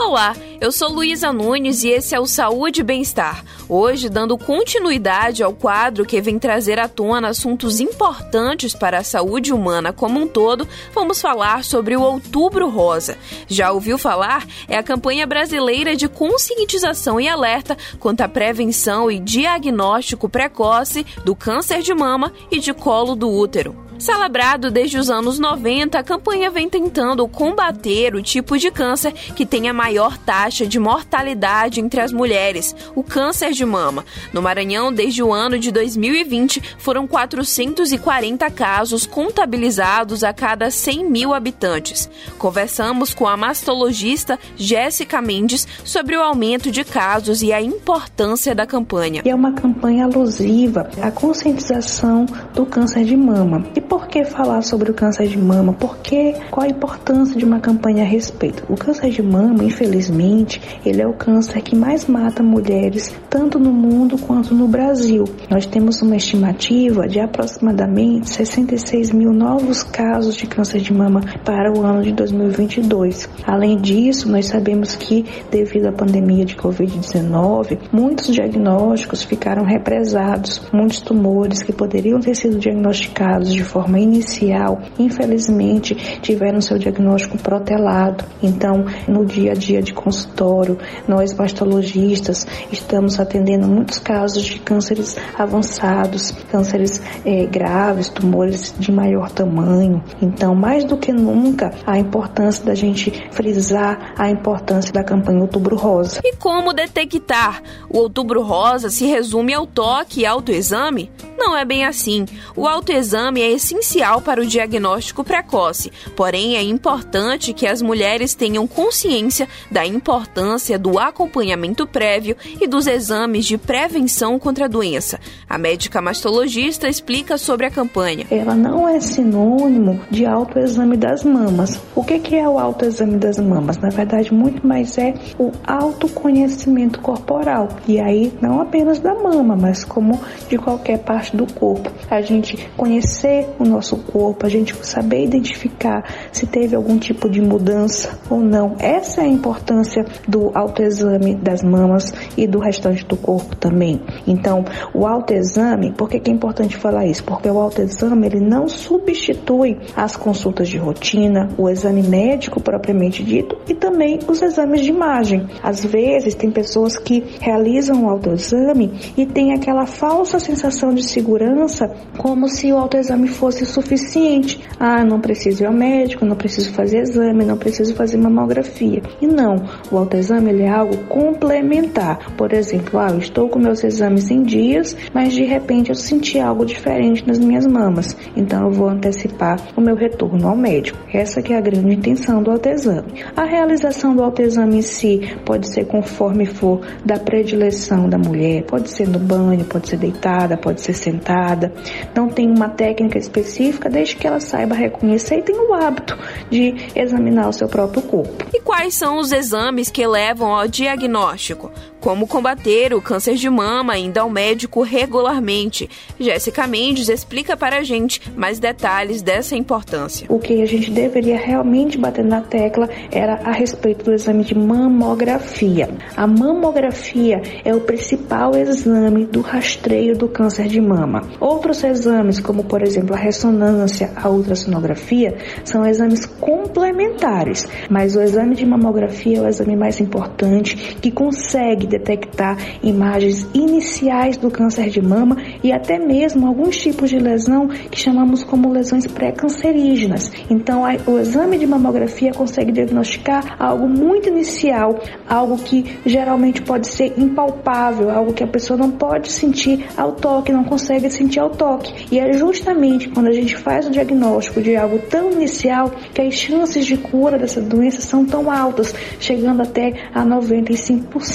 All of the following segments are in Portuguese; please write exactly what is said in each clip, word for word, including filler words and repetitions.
Olá, eu sou Luísa Nunes e esse é o Saúde e Bem-Estar. Hoje, dando continuidade ao quadro que vem trazer à tona assuntos importantes para a saúde humana como um todo, vamos falar sobre o Outubro Rosa. Já ouviu falar? É a campanha brasileira de conscientização e alerta quanto à prevenção e diagnóstico precoce do câncer de mama e de colo do útero. Celebrado desde os anos noventa, a campanha vem tentando combater o tipo de câncer que tem a maior taxa de mortalidade entre as mulheres, o câncer de mama. No Maranhão, desde o ano de dois mil e vinte, foram quatrocentos e quarenta casos contabilizados a cada cem mil habitantes. Conversamos com a mastologista Jéssica Mendes sobre o aumento de casos e a importância da campanha. É uma campanha alusiva à conscientização do câncer de mama. E por que falar sobre o câncer de mama? Porque qual a importância de uma campanha a respeito? O câncer de mama, infelizmente, ele é o câncer que mais mata mulheres, tanto no mundo quanto no Brasil. Nós temos uma estimativa de aproximadamente sessenta e seis mil novos casos de câncer de mama para o ano de dois mil e vinte e dois. Além disso, nós sabemos que, devido à pandemia de covid dezenove, muitos diagnósticos ficaram represados. Muitos tumores que poderiam ter sido diagnosticados de forma inicial, infelizmente, tiveram seu diagnóstico protelado. Então, no dia a dia de consultório, nós mastologistas estamos atendendo muitos casos de cânceres avançados, cânceres eh, graves, tumores de maior tamanho. Então, mais do que nunca, a importância da gente frisar a importância da campanha Outubro Rosa. E como detectar? O Outubro Rosa se resume ao toque e autoexame? Não é bem assim. O autoexame é essencial para o diagnóstico precoce, porém é importante que as mulheres tenham consciência da importância do acompanhamento prévio e dos exames de prevenção contra a doença. A médica mastologista explica sobre a campanha. Ela não é sinônimo de autoexame das mamas. O que é o autoexame das mamas? Na verdade, muito mais é o autoconhecimento corporal. E aí, não apenas da mama, mas como de qualquer parte do corpo. A gente conhecer o nosso corpo, a gente saber identificar se teve algum tipo de mudança ou não. Essa é a importância do autoexame das mamas e do restante do corpo também. Então, o autoexame, por que é importante falar isso? Porque o autoexame, ele não substitui as consultas de rotina, o exame médico propriamente dito e também os exames de imagem. Às vezes, tem pessoas que realizam o autoexame e tem aquela falsa sensação de segurança, como se o autoexame fosse suficiente. Ah, não preciso ir ao médico, não preciso fazer exame, não preciso fazer mamografia. E não, o autoexame ele é algo complementar. Por exemplo, ah, eu estou com meus exames em dias, mas de repente eu senti algo diferente nas minhas mamas. Então eu vou antecipar o meu retorno ao médico. Essa que é a grande intenção do autoexame. A realização do autoexame em si pode ser conforme for da predileção da mulher, pode ser no banho, pode ser deitada, pode ser sentada. Não tem uma técnica específica, desde que ela saiba reconhecer e tenha o hábito de examinar o seu próprio corpo. E quais são os exames que levam ao diagnóstico? Como combater o câncer de mama indo ao médico regularmente? Jéssica Mendes explica para a gente mais detalhes dessa importância. O que a gente deveria realmente bater na tecla era a respeito do exame de mamografia. A mamografia é o principal exame do rastreio do câncer de mama. Outros exames, como por exemplo a ressonância, a ultrassonografia, são exames complementares, mas o exame de mamografia é o exame mais importante, que consegue detectar imagens iniciais do câncer de mama e até mesmo alguns tipos de lesão que chamamos como lesões pré-cancerígenas. Então, o exame de mamografia consegue diagnosticar algo muito inicial, algo que geralmente pode ser impalpável, algo que a pessoa não pode sentir ao toque, não consegue sentir ao toque. E é justamente quando a gente faz o diagnóstico de algo tão inicial que as chances de cura dessa doença são tão altas, chegando até a noventa e cinco por cento.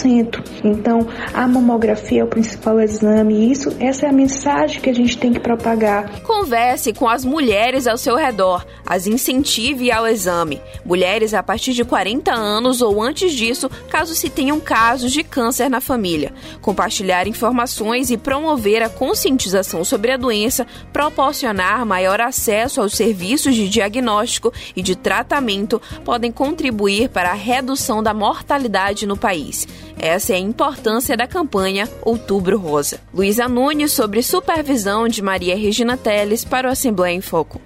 Então, a mamografia é o principal exame e isso, essa é a mensagem que a gente tem que propagar. Converse com as mulheres ao seu redor, as incentive ao exame. Mulheres a partir de quarenta anos ou antes disso, caso se tenham casos de câncer na família. Compartilhar informações e promover a conscientização sobre a doença, proporcionar maior acesso aos serviços de diagnóstico e de tratamento podem contribuir para a redução da mortalidade no país. Essa é a importância da campanha Outubro Rosa. Luísa Nunes, sobre supervisão de Maria Regina Teles, para o Assembleia em Foco.